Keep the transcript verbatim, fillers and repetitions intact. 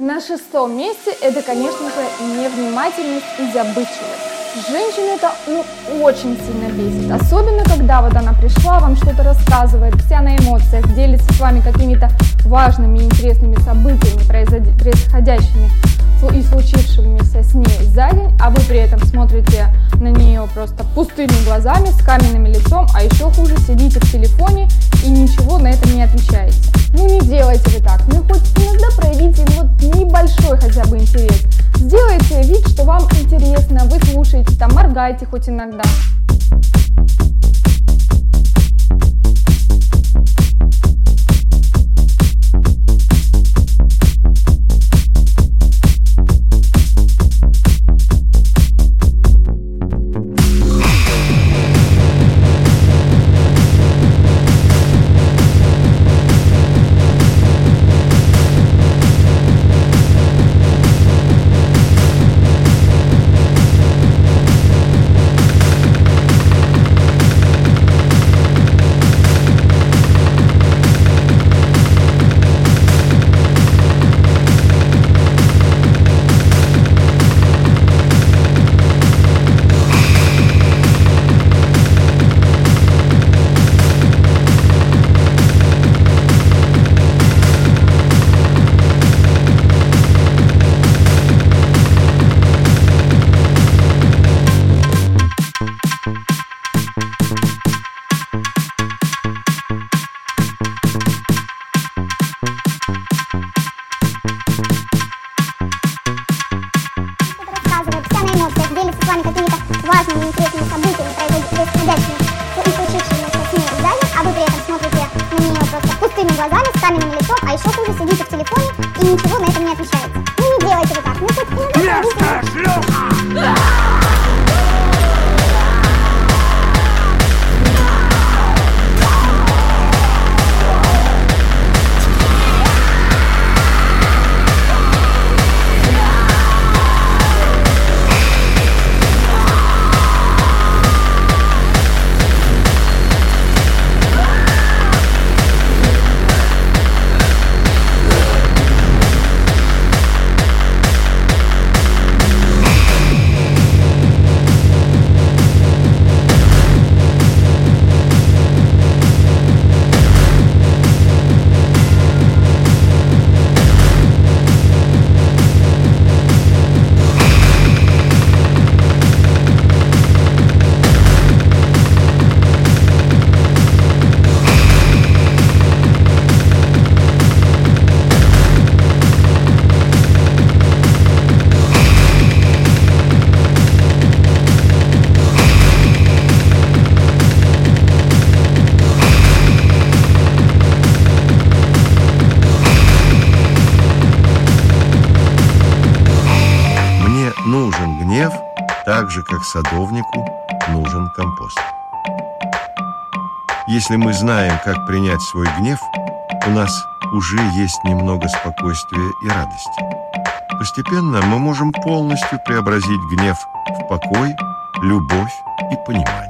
На шестом месте это, конечно же, невнимательность и забывчивость. Женщину это ну, очень сильно бесит, особенно когда вот она пришла, вам что-то рассказывает, вся на эмоциях, делится с вами какими-то важными и интересными событиями, происходящими и случившимися с ней за день, а вы при этом смотрите на нее просто пустыми глазами, с каменным лицом, а еще хуже, сидите в телефоне и ничего на это не отвечаете. Ну не делайте вы так, ну хоть иногда проявите вот небольшой хотя бы интерес. Сделайте вид, что вам интересно, вы слушаете, там моргайте хоть иногда. Делится с вами какими-то важными и интересными событиями, происходящими и случившимися с ней за день, а вы при этом смотрите на нее просто пустыми глазами, с каменным лицом, а еще хуже, сидите в телефоне и ничего на это не отвечаете. Ну не делайте вы так, ну хоть иногда. Нужен гнев, так же, как садовнику нужен компост. Если мы знаем, как принять свой гнев, у нас уже есть немного спокойствия и радости. Постепенно мы можем полностью преобразить гнев в покой, любовь и понимание.